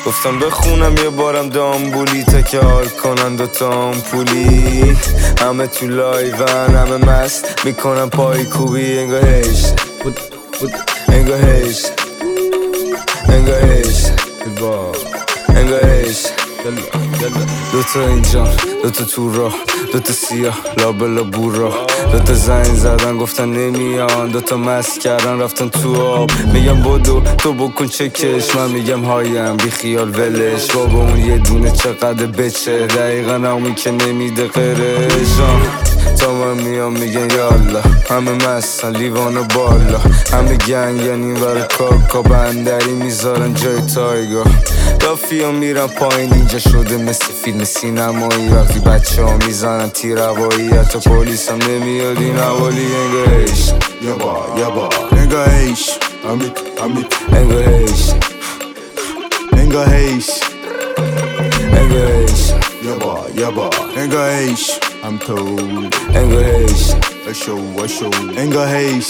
گفتم بخونم یه بارم دامبولی تا که حال کنن دوتا پولی. همه تو لایون همه مست میکنم پای کوبی. انگاه هیش انگاه هیش انگاه هیش انگاه هیش. دوتا اینجا دوتا تو راه دوتا سیاه لابلا بورا. دوتا زنگ زدن گفتن نمیان. دوتا مست کردن رفتن تو آب. میگم بدو تو بکن چکش. من میگم هایم بی خیال ولش. بابا اون یه دونه چقدر بچه. دقیقا همون که نمیده غیرشان. تا من میام میگن یالا. همه مستن لیوانو بالا. همه گنگن ور کاکا بندری میذارن جای تایگا. دافی ها میرن پایین اینجا شده مثل فیلم سینمایی. وقتی بچه ها میزنن تیر هوایی حتی پولیس هم نمیاد این حوالی. انگاه هیش یابا انگاه هیش امید انگاه هیش انگاه هیش انگاه هیش یابا انگاه هیش I'm told انگاه هیش اشو انگاه هیش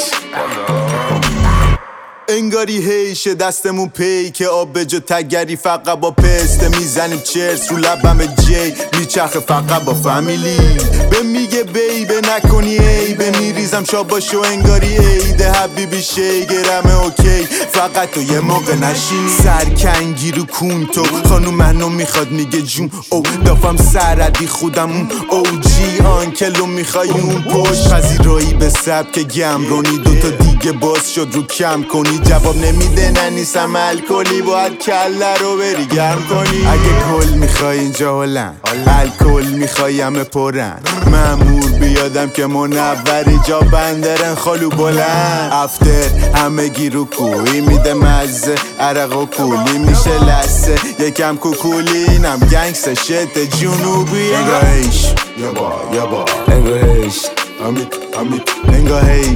انگاری هیشه دستمون پی که آب به جا تگری فقط با پسته میزنیم چرس رو لبم جی میچرخه فقط با فامیلی. به میگه بیبه نکنی عیبه میریزم شاباشو انگاری عیده حبیبی شیگرمه اوکی فقط تو یه موقع نشینی. سرکنگی رو کون تو خانوم منو میخواد میگه جون او دافم سردی خودم اون او جی آنکلو میخوای اون پشت پذیرایی به سبک گمرونی. دوتا دیگه باز شد رو کم کنی جواب نمیده ننیسم الکلی باید کله رو بری گرم کنی. اگه کل میخوای اینجا هلن الکل میخوای همه پرن. مأمور بیادم که منوری جا بندرن خالو بلند. افتر همه گیرو کوی میده مزه عرق و کولی میشه لسه یکم کوکولی. اینم گنگس شت جنوبی. انگاه هیش یابا انگاه هیش امید انگاه هیش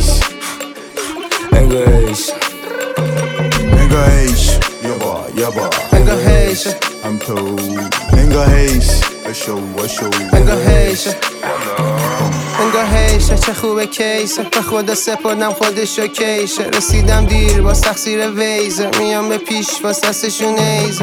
انگاه هیش انگاه هیش یابا انگاه هیش I'm told انگاه هیش اشو انگاه هیش انگاه هیشه چه خوبه کیسه. به خدا سپردم خودشو کیشه. رسیدم دیر باز تقصیر ویزه. میام به پیش باز دستشون ایزه.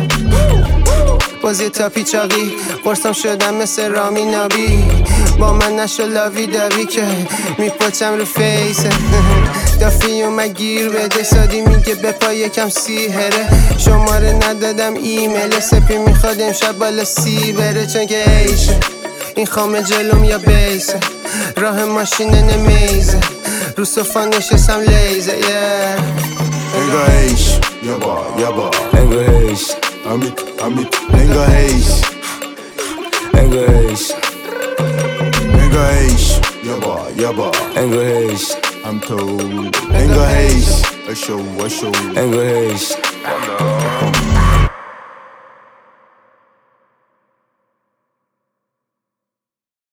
بازی تا پیچاقی قرصم شدم مثل رامی نابی. با من نشو لاوی داوی که میپاچم رو فیسه. دافی اومد گیر بده سادی میگه بپا یکم سیهره. شماره ندادم ایمیل سپی میخواد امشب بالا سی بره چون که ایشه. این خامه جلوم یا بیسه راه ماشین نمیزه. رو صفا نشستم لیزه انگاه هیش یابا انگاه هیش امید انگاه هیش انگاه هیش انگاه هیش یابا انگاه هیش I'm told انگاه هیش اشو انگاه هیش